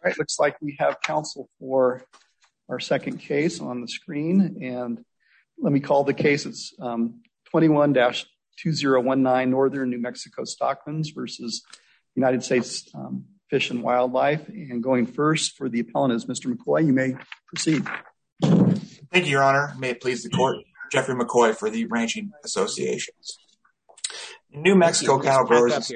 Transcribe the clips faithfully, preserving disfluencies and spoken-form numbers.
right, looks like we have counsel for our second case on the screen, and let me call the case. It's um, twenty-one dash two zero one nine Northern New Mexico Stocklands versus United States um, Fish and Wildlife. And going first for the appellant is Mister McCoy. You may proceed. Thank you, Your Honor. May it please the court. Jeffrey McCoy for the Ranching Associations. In New Mexico Cattle Growers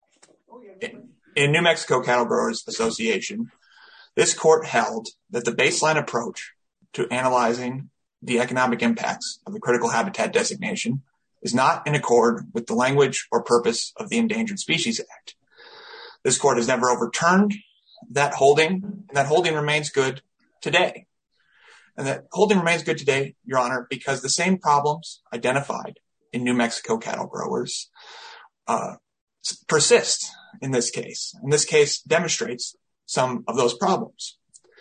in, in New Mexico Cattle Growers Association, this court held that the baseline approach to analyzing the economic impacts of the critical habitat designation is not in accord with the language or purpose of the Endangered Species Act. This court has never overturned that holding, and that holding remains good today. And that holding remains good today, Your Honor, because the same problems identified in New Mexico cattle growers uh, persist in this case. And this case demonstrates some of those problems.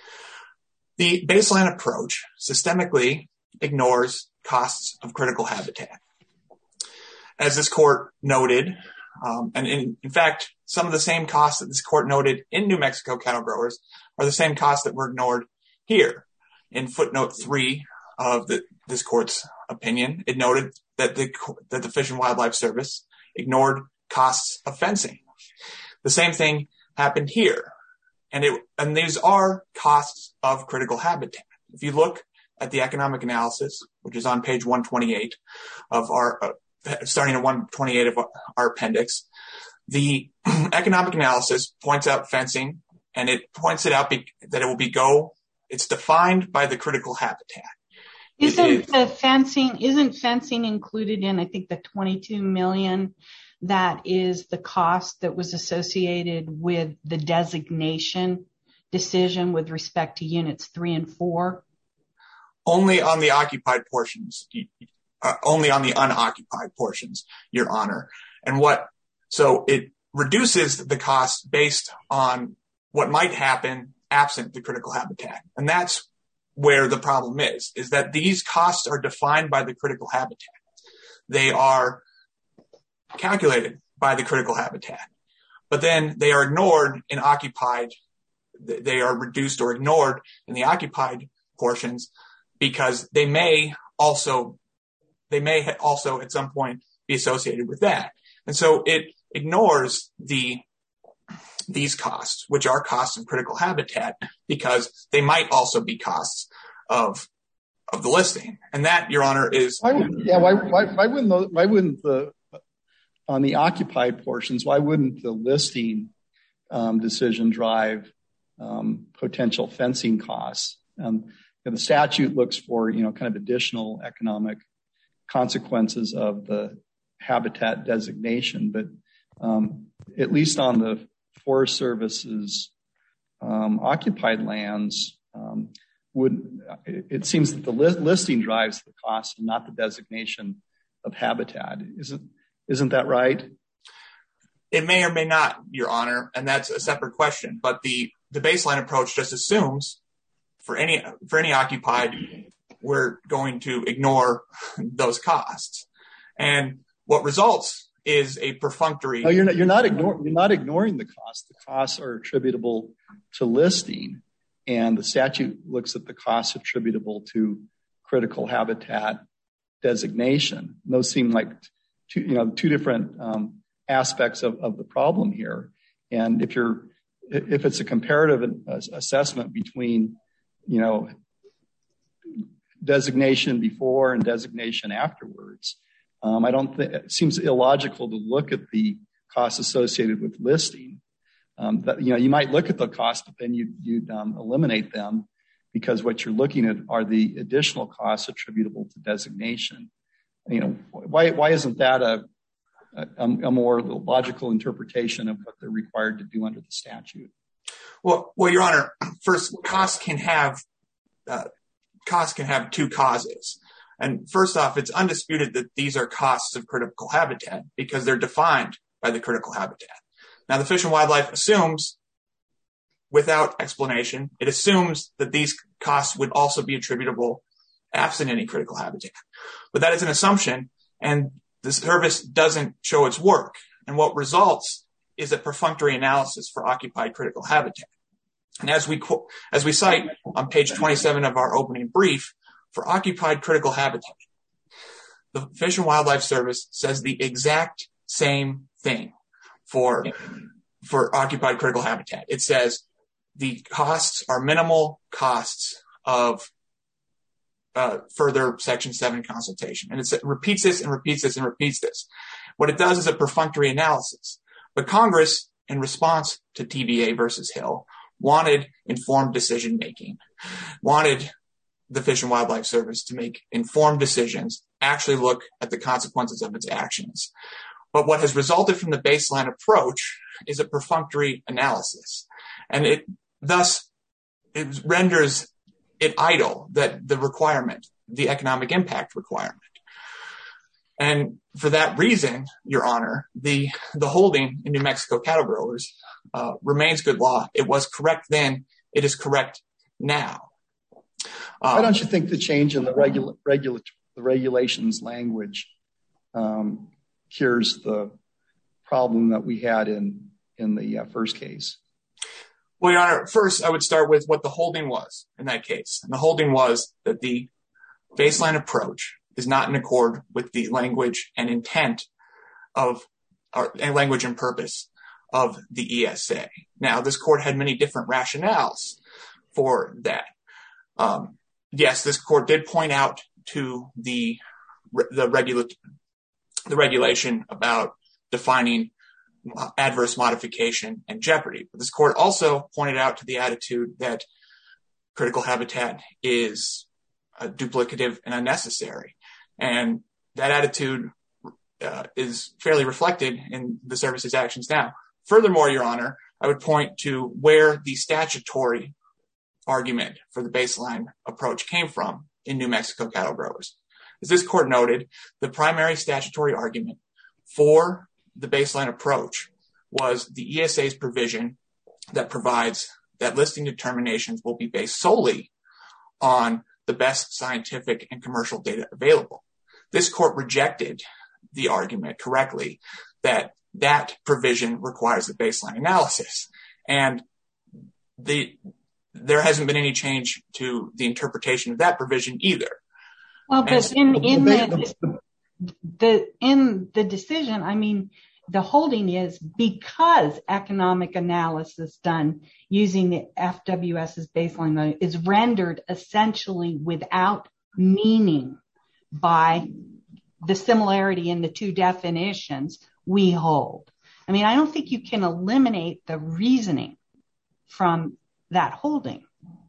The baseline approach systemically ignores costs of critical habitat. As this court noted, um, and in, in fact, some of the same costs that this court noted in New Mexico cattle growers are the same costs that were ignored here. In footnote three of the, this court's opinion, it noted that the, that the Fish and Wildlife Service ignored costs of fencing. The same thing happened here. And it, and these are costs of critical habitat. If you look at the economic analysis, which is on page one twenty-eight of our, uh, starting at one twenty-eight of our appendix, the economic analysis points out fencing, and it points it out be, that it will be go, it's defined by the critical habitat. Isn't it, the fencing, isn't fencing included in, I think, the twenty-two million that is the cost that was associated with the designation decision with respect to units three and four? Only on the occupied portions, uh, only on the unoccupied portions, Your Honor. And what, so it reduces the cost based on what might happen absent the critical habitat. And that's where the problem is, is that these costs are defined by the critical habitat. They are calculated by the critical habitat, but then they are ignored in occupied, they are reduced or ignored in the occupied portions because they may also, they may also at some point be associated with that. And so it ignores the these costs, which are costs of critical habitat, because they might also be costs of of the listing. And that, Your Honor, is why would, yeah. Why why why wouldn't the, why wouldn't the on the occupied portions? Why wouldn't the listing um, decision drive um, potential fencing costs? Um, and the statute looks for you know kind of additional economic consequences of the habitat designation, but um, at least on the Forest Service's um, occupied lands, um, would it seems that the li- listing drives the cost and not the designation of habitat. Isn't isn't that right? It may or may not, Your Honor, and that's a separate question. But the, the baseline approach just assumes for any for any occupied, we're going to ignore those costs, and what results is a perfunctory. No, you're not. You're not ignoring. You're not ignoring the costs. The costs are attributable to listing, and the statute looks at the costs attributable to critical habitat designation. And those seem like two, you know, two different um, aspects of, of the problem here. And if you're, if it's a comparative assessment between, you know, designation before and designation afterwards. Um, I don't think it seems illogical to look at the costs associated with listing. Um, that, you know, you might look at the cost, but then you, you'd um, eliminate them because what you're looking at are the additional costs attributable to designation. You know, why why isn't that a, a, a more logical interpretation of what they're required to do under the statute? Well, well, Your Honor, first, costs can have uh, costs can have two causes. And first off, it's undisputed that these are costs of critical habitat because they're defined by the critical habitat. Now, the Fish and Wildlife assumes, without explanation, it assumes that these costs would also be attributable absent any critical habitat. But that is an assumption, and the service doesn't show its work. And what results is a perfunctory analysis for occupied critical habitat. And as we as we cite on page twenty-seven of our opening brief, for occupied critical habitat, the Fish and Wildlife Service says the exact same thing for, for occupied critical habitat. It says the costs are minimal costs of uh, further Section seven consultation. And it repeats this and repeats this and repeats this. What it does is a perfunctory analysis. But Congress, in response to T V A versus Hill, wanted informed decision-making, wanted the Fish and Wildlife Service to make informed decisions, actually look at the consequences of its actions. But what has resulted from the baseline approach is a perfunctory analysis. And it thus it renders it idle, that the requirement, the economic impact requirement. And for that reason, Your Honor, the, the holding in New Mexico cattle growers uh, remains good law. It was correct then. It is correct now. Um, Why don't you think the change in the regula- regula- the regulations language um, cures the problem that we had in, in the uh, first case? Well, Your Honor, first I would start with what the holding was in that case. And the holding was that the baseline approach is not in accord with the language and intent of, or and language and purpose of the E S A. Now, this court had many different rationales for that. Um, yes, this court did point out to the the regula- the regulation about defining adverse modification and jeopardy. But this court also pointed out to the attitude that critical habitat is uh, duplicative and unnecessary. And that attitude uh, is fairly reflected in the service's actions now. Furthermore, Your Honor, I would point to where the statutory argument for the baseline approach came from in New Mexico cattle growers. As this court noted, the primary statutory argument for the baseline approach was the E S A's provision that provides that listing determinations will be based solely on the best scientific and commercial data available. This court rejected the argument correctly that that provision requires the baseline analysis. And the there hasn't been any change to the interpretation of that provision either. Well, but in, in the, the in the decision, I mean, the holding is because economic analysis done using the F W S's baseline is rendered essentially without meaning by the similarity in the two definitions we hold. I mean, I don't think you can eliminate the reasoning from that holding.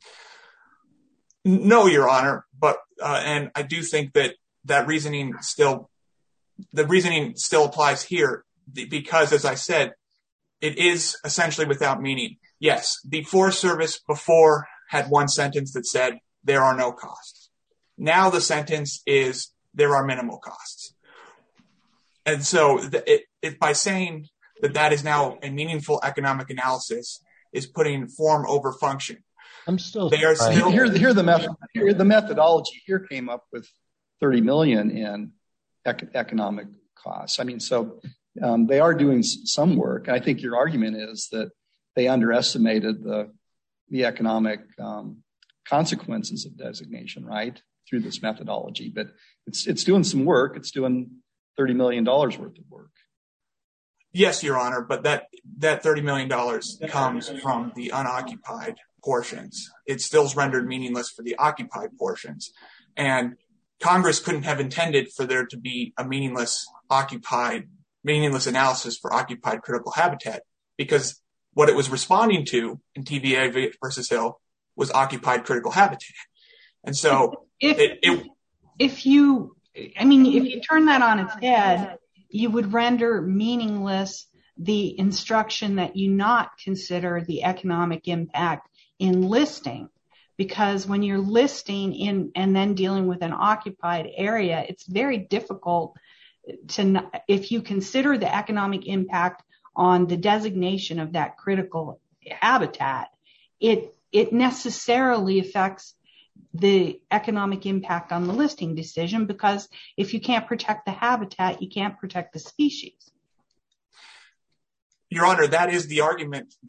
No, Your Honor, but uh, and I do think that that reasoning still, the reasoning still applies here because, as I said, it is essentially without meaning. Yes, the Forest Service before had one sentence that said there are no costs. Now the sentence is there are minimal costs. And so it, it, by saying that that is now a meaningful economic analysis is putting form over function. I'm still, they are still here, here the method, here the methodology here came up with thirty million in ec- economic costs. I mean, so um, they are doing some work. I think your argument is that they underestimated the the economic um, consequences of designation, right, through this methodology. But it's it's doing some work. It's doing thirty million dollars worth of work. Yes, Your Honor, but that that thirty million dollars comes from the unoccupied portions. It still is rendered meaningless for the occupied portions. And Congress couldn't have intended for there to be a meaningless occupied, meaningless analysis for occupied critical habitat because what it was responding to in T V A versus Hill was occupied critical habitat. And so if, it, it, if you, I mean, if you turn that on its head, you would render meaningless the instruction that you not consider the economic impact in listing, because when you're listing in and then dealing with an occupied area, it's very difficult to, if you consider the economic impact on the designation of that critical habitat, it it necessarily affects the economic impact on the listing decision, because if you can't protect the habitat, you can't protect the species. Your Honor, that is the argument that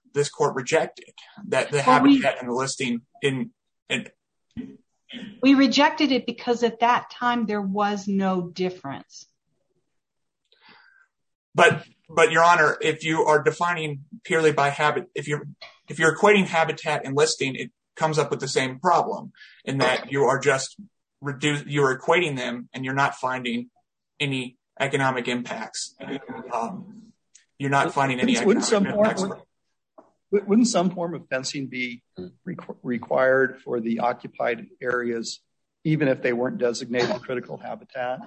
this court rejected that the Well, habitat we- and the listing in, in We rejected it because at that time there was no difference. But, but Your Honor, if you are defining purely by habit, if you're, if you're equating habitat and listing, it comes up with the same problem in that you are just reduce, you're equating them and you're not finding any economic impacts. Um, you're not finding any wouldn't, economic wouldn't impacts. Some form, wouldn't some form of fencing be requ- required for the occupied areas, even if they weren't designated critical habitat?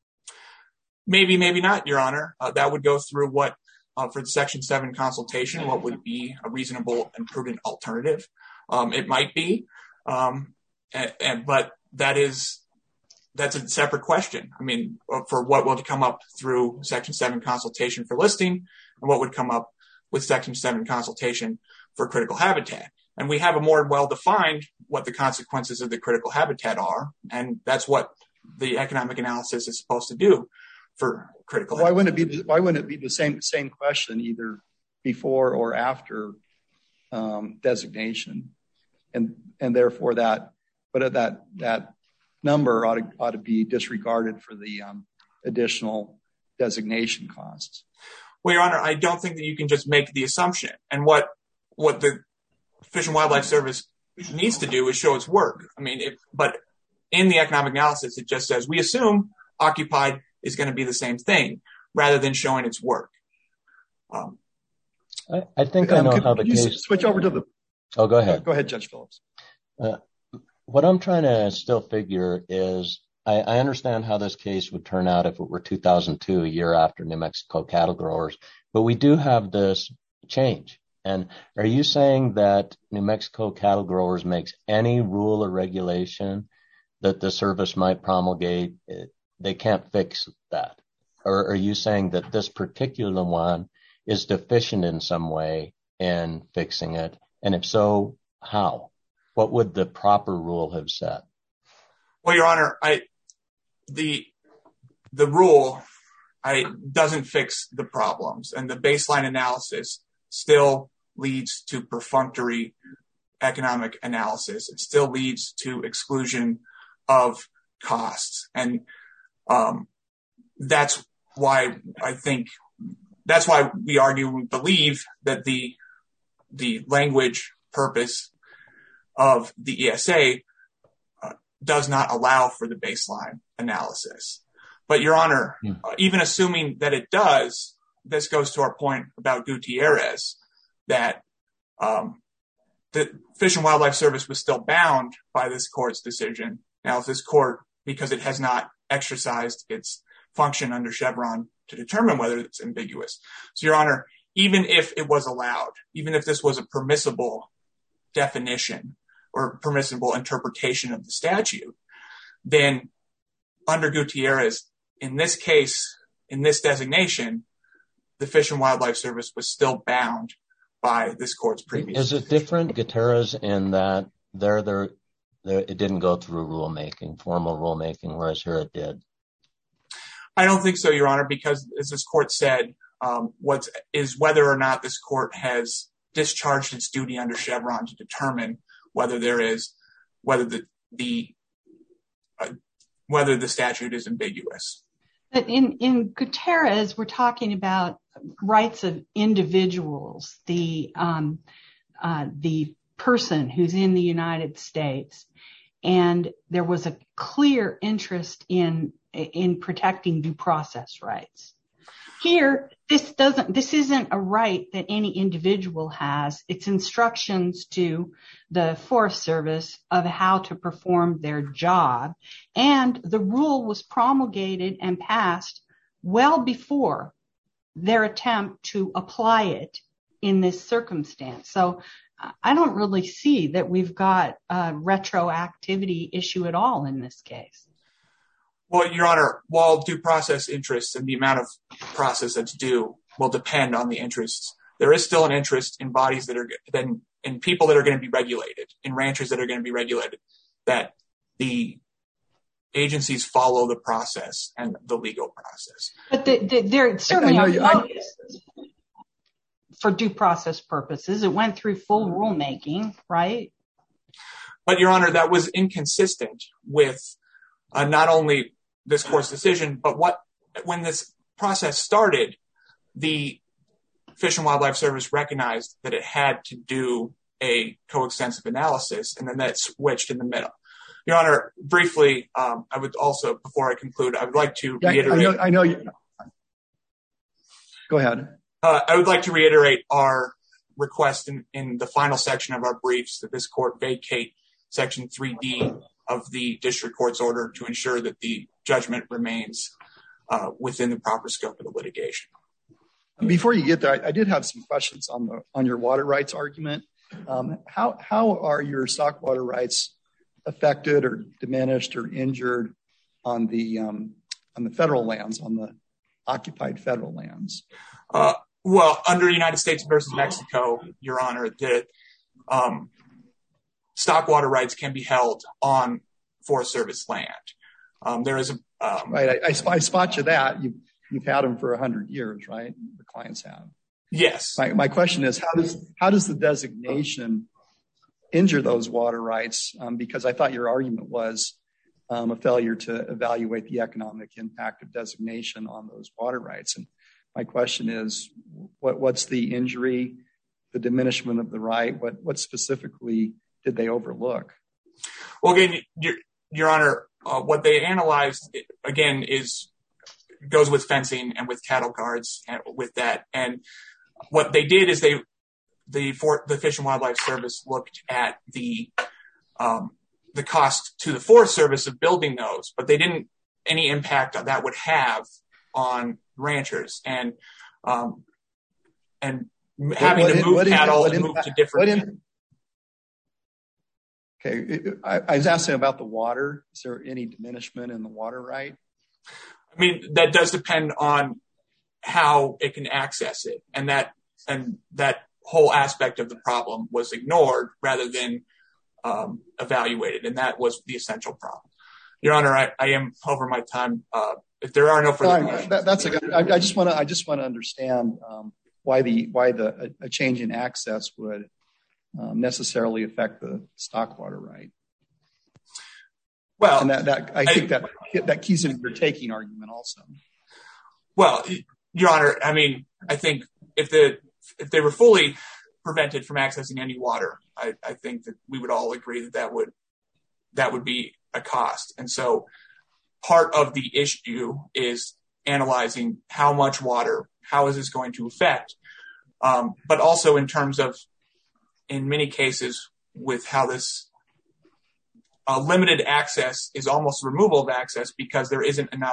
Maybe, maybe not, Your Honor. Uh, that would go through what, uh, for the Section seven consultation, what would be a reasonable and prudent alternative. Um, it might be, um, and, and, but that is, that's a separate question. I mean, for what would come up through Section seven consultation for listing and what would come up with Section seven consultation for critical habitat. And we have a more well-defined what the consequences of the critical habitat are. And that's what the economic analysis is supposed to do for critical why habitat. wouldn't it be, why wouldn't it be the same, same question either before or after um, designation? And, and therefore that, but that, that number ought to, ought to be disregarded for the um, additional designation costs. Well, Your Honor, I don't think that you can just make the assumption. And what, what the Fish and Wildlife Service needs to do is show its work. I mean, if, but in the economic analysis, it just says, we assume occupied is going to be the same thing rather than showing its work. Um, I, I think um, I know could, how the could case. You switch over to the. Oh, go ahead. Go ahead, Judge Phillips. Uh, what I'm trying to still figure is I, I understand how this case would turn out if it were two thousand two, a year after New Mexico cattle growers, but we do have this change. And are you saying that New Mexico cattle growers makes any rule or regulation that the service might promulgate? They can't fix that. Or are you saying that this particular one is deficient in some way in fixing it? And if so, how? What would the proper rule have said? Well, Your Honor, I, the, the rule, I doesn't fix the problems, and the baseline analysis still leads to perfunctory economic analysis. It still leads to exclusion of costs. And um, that's why I think, that's why we argue and believe that the, the language purpose of the E S A uh, does not allow for the baseline analysis. But Your Honor, hmm. uh, even assuming that it does, this goes to our point about Gutierrez, that um, the Fish and Wildlife Service was still bound by this court's decision. Now, if this court, because it has not exercised its function under Chevron to determine whether it's ambiguous. So, Your Honor, even if it was allowed, even if this was a permissible definition or permissible interpretation of the statute, then under Gutierrez, in this case, in this designation, the Fish and Wildlife Service was still bound by this court's previous. Is it different, Gutierrez, in that there, there, there, it didn't go through rulemaking, formal rulemaking, whereas here it did? I don't think so, Your Honor, because as this court said, um, what is whether or not this court has discharged its duty under Chevron to determine whether there is, whether the, the, uh, whether the statute is ambiguous. But in, in Gutierrez, we're talking about rights of individuals, the, um, uh, the person who's in the United States. And there was a clear interest in, in protecting due process rights. Here, this doesn't, this isn't a right that any individual has. It's instructions to the Forest Service of how to perform their job. And the rule was promulgated and passed well before their attempt to apply it in this circumstance. So I don't really see that we've got a retroactivity issue at all in this case. Well, Your Honor, while due process interests and the amount of process that's due will depend on the interests, there is still an interest in bodies that are then in people that are going to be regulated, in ranchers that are going to be regulated, that the agencies follow the process and the legal process. But the, the, they're certainly on notice. for due process purposes. It went through full rulemaking, right? But, Your Honor, that was inconsistent with uh, not only this court's decision, but what when this process started, the Fish and Wildlife Service recognized that it had to do a coextensive analysis, and then that switched in the middle. Your Honor, briefly, um, I would also, before I conclude, I would like to yeah, reiterate. I know, I know you. Go ahead. Uh, I would like to reiterate our request in, in the final section of our briefs that this court vacate Section three D of the district court's order to ensure that the judgment remains uh, within the proper scope of the litigation. Before you get there, I, I did have some questions on the on your water rights argument. Um, how how are your stock water rights affected or diminished or injured on the um, on the federal lands, on the occupied federal lands? Uh, well, under United States versus Mexico, Your Honor, the um, stock water rights can be held on Forest Service land. Um, there is a um, right. I, I, I spot you that you you've had them for a hundred years, right? The clients have. Yes. My my question is, how does how does the designation injure those water rights? Um, because I thought your argument was um, a failure to evaluate the economic impact of designation on those water rights. And my question is, what what's the injury, the diminishment of the right? What what specifically did they overlook? Well, again, Your, Your Honor, uh, what they analyzed again is goes with fencing and with cattle guards and with that. And what they did is they, the for, the Fish and Wildlife Service looked at the um, the cost to the Forest Service of building those, but they didn't any impact that would have on ranchers and um, and having what, what, to move cattle and move to different. Okay, I, I was asking about the water. Is there any diminishment in the water right? I mean, that does depend on how it can access it, and that and that whole aspect of the problem was ignored rather than um, evaluated, and that was the essential problem. Your Honor, I, I am over my time. Uh, if there are no further no, questions, that, that's a good. I, I just want to. I just want to understand um, why the why the a, a change in access would um, necessarily affect the stock water right. Well, and that, that I think I, that that keys into your taking argument also. Well, Your Honor, I mean, I think if the if they were fully prevented from accessing any water, I, I think that we would all agree that that would that would be a cost. And so, part of the issue is analyzing how much water, how is this going to affect, um, but also in terms of, in many cases, with how this. Uh, limited access is almost removal of access because there isn't enough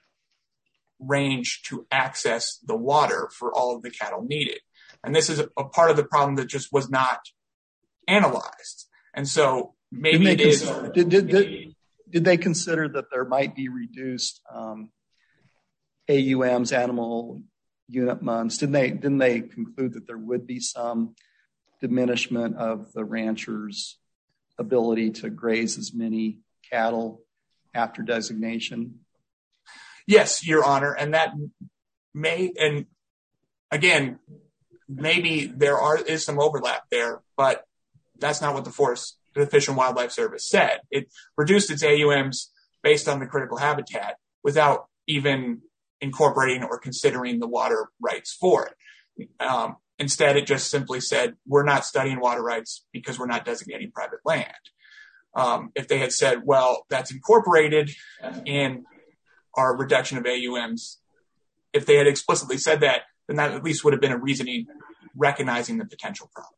range to access the water for all of the cattle needed. And this is a, a part of the problem that just was not analyzed. And so maybe it is. Consider, did, did, did, did they consider that there might be reduced um, A U Ms, animal unit months? Didn't they, didn't they conclude that there would be some diminishment of the ranchers' ability to graze as many cattle after designation? Yes, Your Honor, and that may, and again, maybe there are is some overlap there, but that's not what the Forest, the Fish and Wildlife Service said. It reduced its A U Ms based on the critical habitat without even incorporating or considering the water rights for it. Um, Instead, it just simply said, we're not studying water rights because we're not designating private land. Um, if they had said, well, that's incorporated in our reduction of A U Ms, if they had explicitly said that, then that at least would have been a reasoning recognizing the potential problem.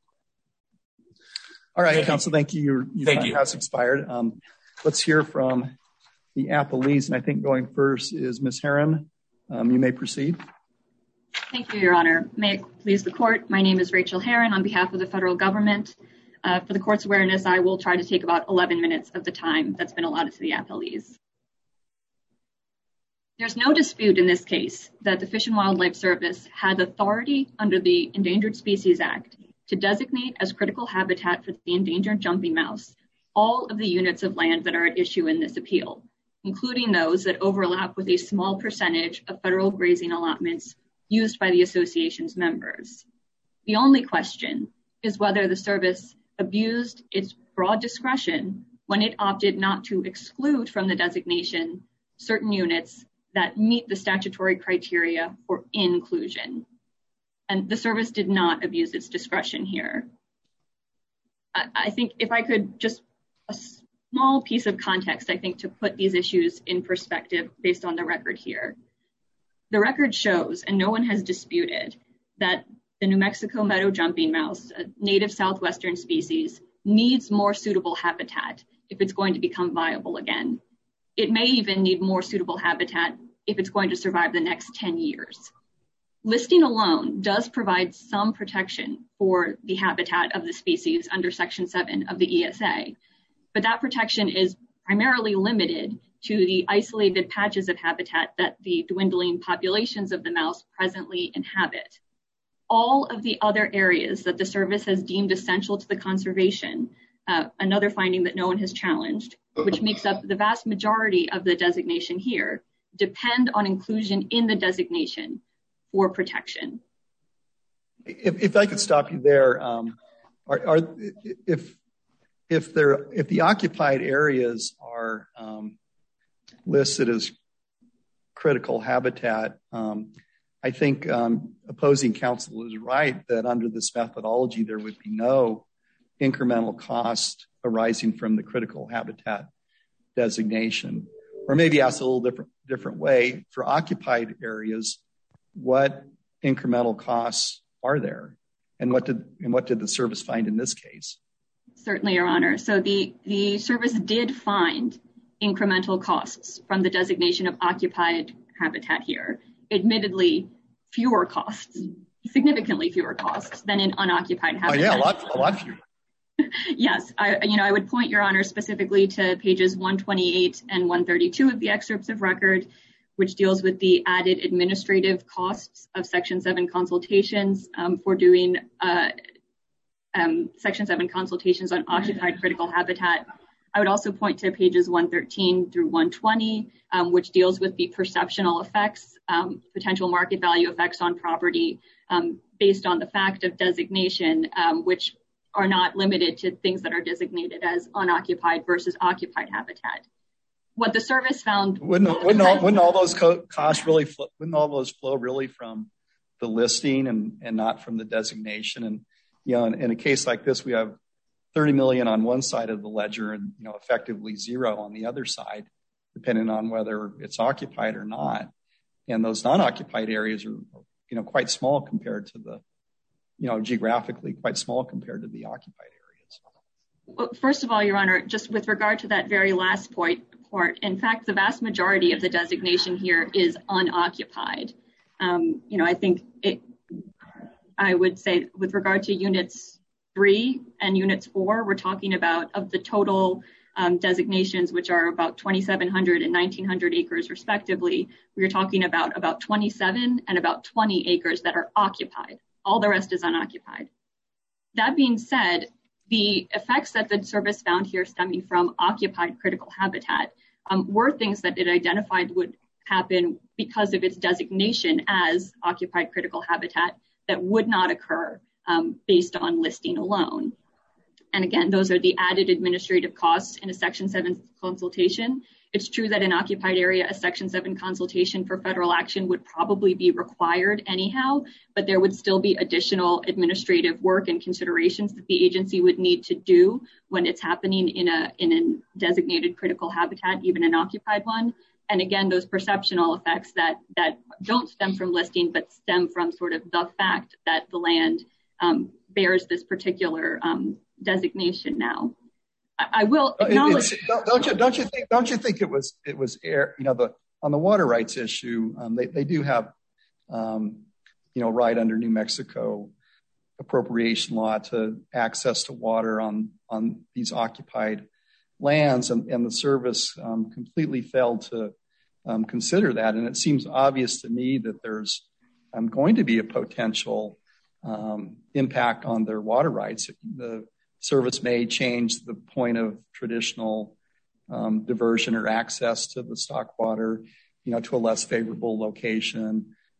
All right, thank counsel, you. thank you. Your, your thank time you. has expired. Um, let's hear from the appellees, and I think going first is Miz Herron. Um, you may proceed. Thank you, Your Honor. May it please the court. My name is Rachel Herron on behalf of the federal government. Uh, for the court's awareness, I will try to take about eleven minutes of the time that's been allotted to the appellees. There's no dispute in this case that the Fish and Wildlife Service had authority under the Endangered Species Act to designate as critical habitat for the endangered jumping mouse all of the units of land that are at issue in this appeal, including those that overlap with a small percentage of federal grazing allotments used by the association's members. The only question is whether the service abused its broad discretion when it opted not to exclude from the designation certain units that meet the statutory criteria for inclusion. And the service did not abuse its discretion here. I, I think if I could just a small piece of context, I think, to put these issues in perspective based on the record here. The record shows, and no one has disputed, that the New Mexico meadow jumping mouse, a native southwestern species, needs more suitable habitat if it's going to become viable again. It may even need more suitable habitat if it's going to survive the next ten years. Listing alone does provide some protection for the habitat of the species under Section seven of the E S A, but that protection is primarily limited to the isolated patches of habitat that the dwindling populations of the mouse presently inhabit. All of the other areas that the service has deemed essential to the conservation, uh, another finding that no one has challenged, which makes up the vast majority of the designation here, depend on inclusion in the designation for protection. If, if I could stop you there, um, are, are if if there if the occupied areas are um, listed as critical habitat, um, I think um, opposing counsel is right that under this methodology there would be no incremental cost arising from the critical habitat designation. Or maybe ask a little different different way, for occupied areas, what incremental costs are there, and what did and what did the service find in this case? Certainly, Your Honor. So the the service did find incremental costs from the designation of occupied habitat here. Admittedly, fewer costs, significantly fewer costs than in unoccupied habitat. Oh yeah, a lot, a lot fewer. Yes, I, you know, I would point, Your Honor, specifically to pages one twenty-eight and one thirty-two of the excerpts of record, which deals with the added administrative costs of Section seven consultations um, for doing uh, um, Section seven consultations on occupied critical habitat. I would also point to pages one thirteen through one twenty, um, which deals with the perceptional effects, um, potential market value effects on property um, based on the fact of designation, um, which are not limited to things that are designated as unoccupied versus occupied habitat. What the service found... Wouldn't, wouldn't, all, wouldn't all those co- costs really, flow, wouldn't all those flow really from the listing and, and not from the designation? And, you know, in, in a case like this, we have thirty million on one side of the ledger and, you know, effectively zero on the other side, depending on whether it's occupied or not. And those non-occupied areas are, you know, quite small compared to the, you know, geographically quite small compared to the occupied areas. Well, first of all, Your Honor, just with regard to that very last point, part, in fact, the vast majority of the designation here is unoccupied. Um, you know, I think it, I would say with regard to units three and units four, we're talking about of the total um, designations, which are about twenty-seven hundred and nineteen hundred acres respectively. We're talking about about twenty-seven and about twenty acres that are occupied. All the rest is unoccupied. That being said, the effects that the service found here stemming from occupied critical habitat um, were things that it identified would happen because of its designation as occupied critical habitat that would not occur um, based on listing alone. And again, those are the added administrative costs in a Section seven consultation. It's true that in occupied area, a Section seven consultation for federal action would probably be required anyhow, but there would still be additional administrative work and considerations that the agency would need to do when it's happening in a in a designated critical habitat, even an occupied one. And again, those perceptional effects that that don't stem from listing, but stem from sort of the fact that the land um, bears this particular um, designation now. I will acknowledge. Don't, don't you don't you think don't you think it was it was air you know the on the water rights issue um, they they do have um, you know right under New Mexico appropriation law to access to water on on these occupied lands, and, and the service um, completely failed to um, consider that. And it seems obvious to me that there's um, going to be a potential um, impact on their water rights. The service may change the point of traditional um, diversion or access to the stock water, you know, to a less favorable location.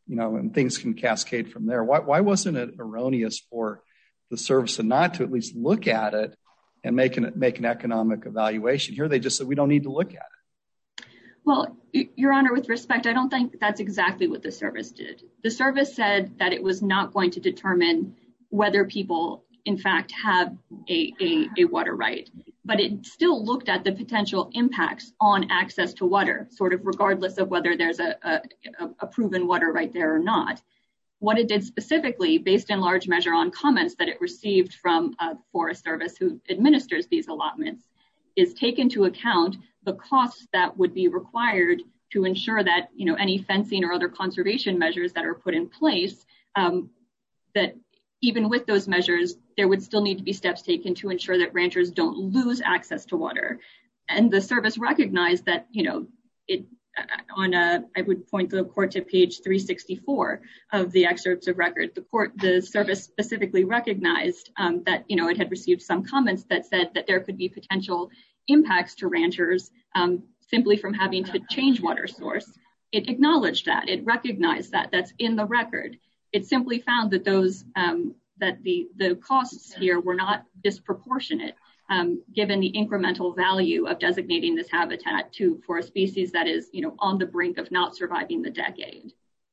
you know, and things can cascade from there. Why, why wasn't it erroneous for the service to not to at least look at it and make an, make an economic evaluation? Here they just said, we don't need to look at it. Well, Your Honor, with respect, I don't think that's exactly what the service did. The service said that it was not going to determine whether people, in fact, have a, a, a water right, but it still looked at the potential impacts on access to water, sort of regardless of whether there's a, a, a proven water right there or not. What it did specifically, based in large measure on comments that it received from uh, the Forest Service, who administers these allotments, is take into account the costs that would be required to ensure that, you know, any fencing or other conservation measures that are put in place, um, that even with those measures, there would still need to be steps taken to ensure that ranchers don't lose access to water. And the service recognized that, you know, it on a, I would point the court to page three sixty-four of the excerpts of record. The court, the service specifically recognized um, that, you know, it had received some comments that said that there could be potential impacts to ranchers um, simply from having to change water source. It acknowledged that. It recognized that. That's in the record. It simply found that those um, that the the costs here were not disproportionate, um, given the incremental value of designating this habitat to for a species that is, you know, on the brink of not surviving the decade.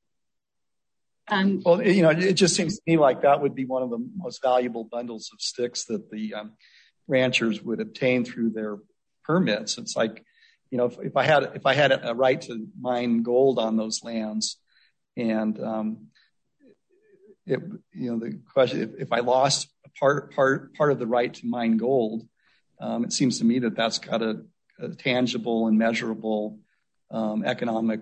Um, well, you know, it just seems to me like that would be one of the most valuable bundles of sticks that the um, ranchers would obtain through their permits. It's like, you know, if, if I had if I had a right to mine gold on those lands, and um, it, you know, the question if, if I lost a part part part of the right to mine gold, um, it seems to me that that's got a, a tangible and measurable um, economic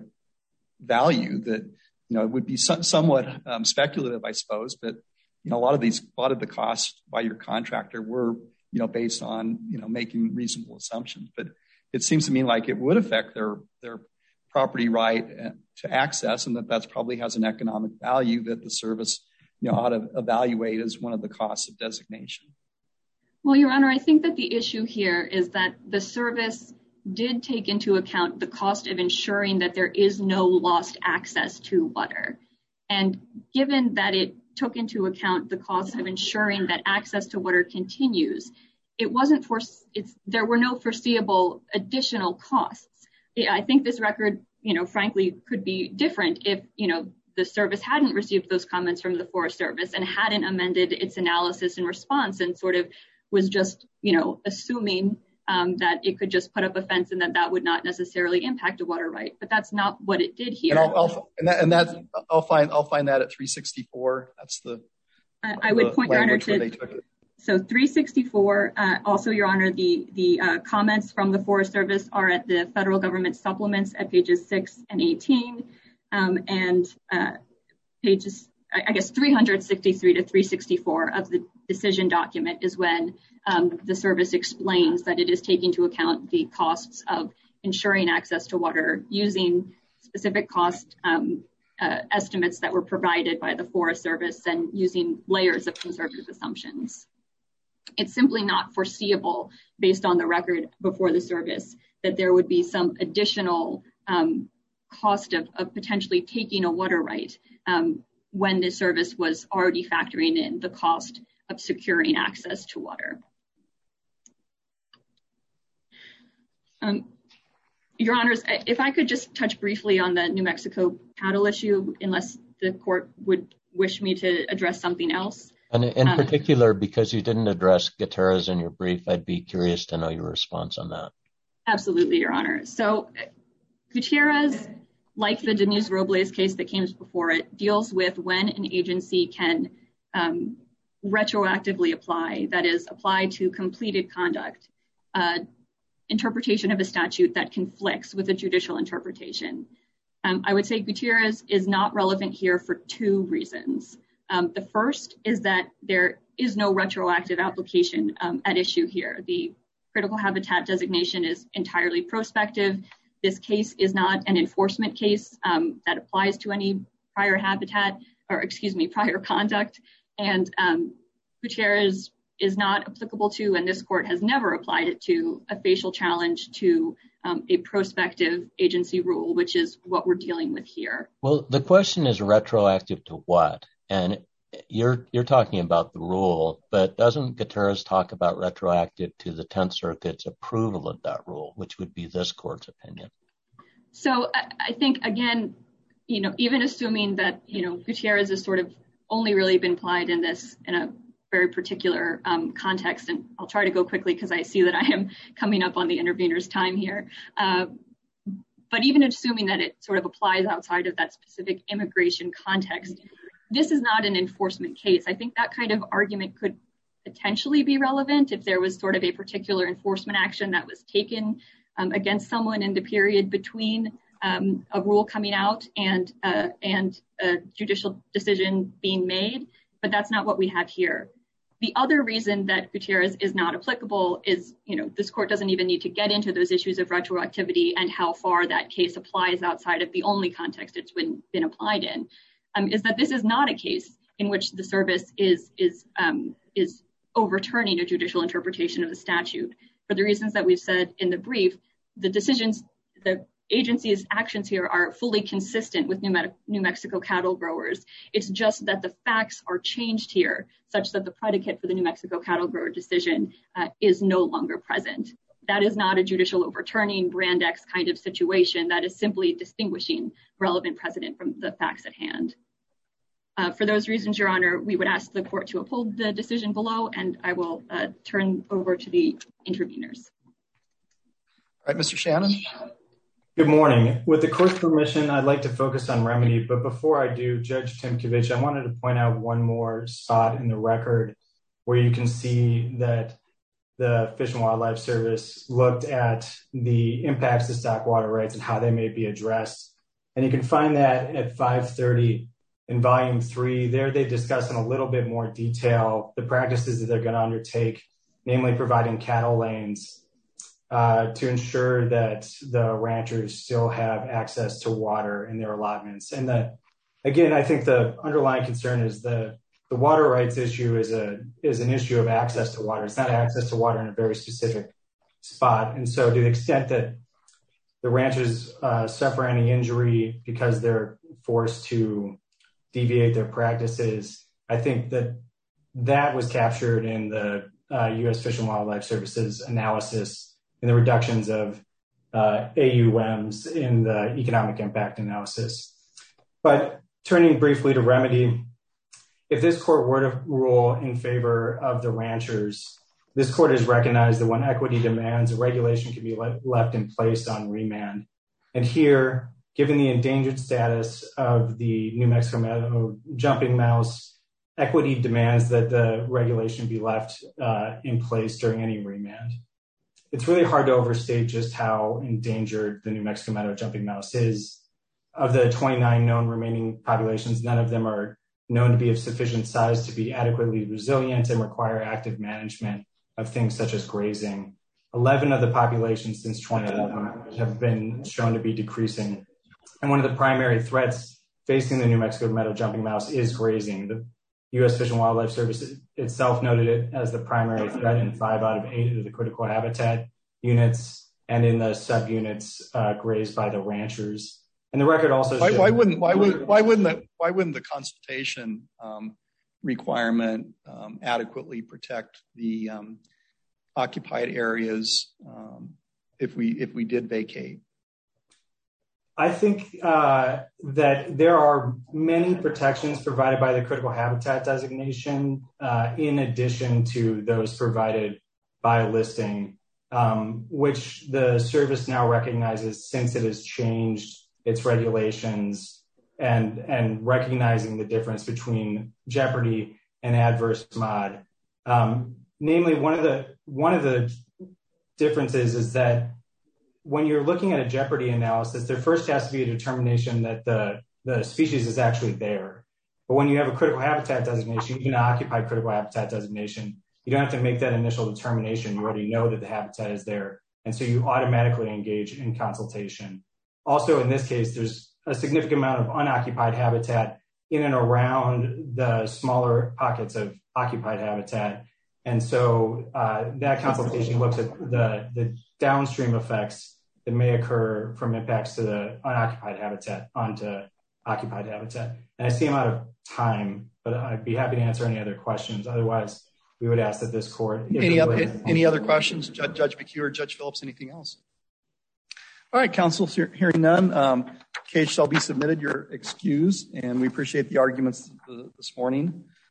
value that, you know, it would be so, somewhat um, speculative, I suppose, but you know, a lot of these a lot of the costs by your contractor were, you know, based on, you know, making reasonable assumptions. But it seems to me like it would affect their their property right to access, and that that's probably has an economic value that the service, you know, ought to evaluate as one of the costs of designation. Well, Your Honor, I think that the issue here is that the service did take into account the cost of ensuring that there is no lost access to water. And given that it took into account the cost of ensuring that access to water continues, it wasn't for it's there were no foreseeable additional costs. I think this record, you know, frankly, could be different if, you know, the service hadn't received those comments from the Forest Service and hadn't amended its analysis and response and sort of was just, you know, assuming um, that it could just put up a fence and that that would not necessarily impact a water right. But that's not what it did here. And, I'll, I'll, and, that, and that I'll find I'll find that at three sixty-four. That's the I, I would point, Your Honor, to so three sixty-four. Uh, also, Your Honor, the the uh, comments from the Forest Service are at the federal government supplements at pages six and eighteen, um, and uh, pages I guess three sixty-three to three sixty-four of the decision document is when um, the service explains that it is taking into account the costs of ensuring access to water using specific cost um, uh, estimates that were provided by the Forest Service and using layers of conservative assumptions. It's simply not foreseeable based on the record before the service that there would be some additional um, cost of, of potentially taking a water right um, when the service was already factoring in the cost of securing access to water. Um, Your Honors, if I could just touch briefly on the New Mexico cattle issue, unless the court would wish me to address something else. And in um, particular, because you didn't address Gutierrez in your brief, I'd be curious to know your response on that. Absolutely, Your Honor. So Gutierrez, like the Denise Robles case that came before it, deals with when an agency can um, retroactively apply, that is, apply to completed conduct, uh, interpretation of a statute that conflicts with a judicial interpretation. Um, I would say Gutierrez is not relevant here for two reasons. Um, the first is that there is no retroactive application um, at issue here. The critical habitat designation is entirely prospective. This case is not an enforcement case um, that applies to any prior habitat or, excuse me, prior conduct. And um, Gutierrez is not applicable to, and this court has never applied it to, a facial challenge to um, a prospective agency rule, which is what we're dealing with here. Well, the question is retroactive to what? And you're you're talking about the rule, but doesn't Gutierrez talk about retroactive to the Tenth Circuit's approval of that rule, which would be this court's opinion? So I, I think, again, you know, even assuming that, you know, Gutierrez has sort of only really been applied in this in a very particular um, context, and I'll try to go quickly because I see that I am coming up on the intervener's time here. Uh, but even assuming that it sort of applies outside of that specific immigration context, this is not an enforcement case. I think that kind of argument could potentially be relevant if there was sort of a particular enforcement action that was taken um, against someone in the period between um, a rule coming out and uh, and a judicial decision being made. But that's not what we have here. The other reason that Gutierrez is not applicable is, you know, this court doesn't even need to get into those issues of retroactivity and how far that case applies outside of the only context it's been, been applied in. Um, is that this is not a case in which the service is is um, is overturning a judicial interpretation of the statute. For the reasons that we've said in the brief, the decisions, the agency's actions here are fully consistent with New, Me- New Mexico cattle growers. It's just that the facts are changed here, such that the predicate for the New Mexico cattle grower decision uh, is no longer present. That is not a judicial overturning Brand X kind of situation. That is simply distinguishing relevant precedent from the facts at hand. Uh, for those reasons, Your Honor, we would ask the court to uphold the decision below, and I will uh, turn over to the interveners. All right, Mister Shannon. Good morning. With the court's permission, I'd like to focus on remedy, but before I do, Judge Timkovich, I wanted to point out one more spot in the record where you can see that the Fish and Wildlife Service looked at the impacts to stock water rights and how they may be addressed. And you can find that at five thirty in volume three. There they discuss in a little bit more detail the practices that they're going to undertake, namely providing cattle lanes uh, to ensure that the ranchers still have access to water in their allotments. And the, again, I think the underlying concern is the The water rights issue is a is an issue of access to water. It's not access to water in a very specific spot. And so to the extent that the ranchers uh, suffer any injury because they're forced to deviate their practices, I think that that was captured in the uh, U S Fish and Wildlife Service's analysis in the reductions of uh, A U Ms in the economic impact analysis. But turning briefly to remedy, if this court were to rule in favor of the ranchers, this court has recognized that when equity demands, a regulation can be le- left in place on remand. And here, given the endangered status of the New Mexico Meadow jumping mouse, equity demands that the regulation be left uh, in place during any remand. It's really hard to overstate just how endangered the New Mexico Meadow jumping mouse is. Of the twenty-nine known remaining populations, none of them are known to be of sufficient size to be adequately resilient and require active management of things such as grazing. eleven of the populations since twenty eleven have been shown to be decreasing. And one of the primary threats facing the New Mexico Meadow jumping mouse is grazing. The U S Fish and Wildlife Service itself noted it as the primary threat in five out of eight of the critical habitat units and in the subunits uh, grazed by the ranchers. And the record also why, shows, why wouldn't why would why wouldn't the why wouldn't the consultation um, requirement um, adequately protect the um, occupied areas um, if we if we did vacate? I think uh, that there are many protections provided by the critical habitat designation, uh, in addition to those provided by listing, um, which the service now recognizes since it has changed its regulations and and recognizing the difference between jeopardy and adverse mod. Um, namely, one of the one of the differences is that when you're looking at a jeopardy analysis, there first has to be a determination that the, the species is actually there. But when you have a critical habitat designation, even an occupied critical habitat designation, you don't have to make that initial determination. You already know that the habitat is there. And so you automatically engage in consultation. Also, in this case, there's a significant amount of unoccupied habitat in and around the smaller pockets of occupied habitat. And so uh, that consultation looks at the, the downstream effects that may occur from impacts to the unoccupied habitat onto occupied habitat. And I see I'm out of time, but I'd be happy to answer any other questions. Otherwise, we would ask that this court... Any other, any other questions, Judge, Judge McHugh or Judge Phillips, anything else? All right, counsel, hearing none, um, case shall be submitted. You're excused, and we appreciate the arguments this morning.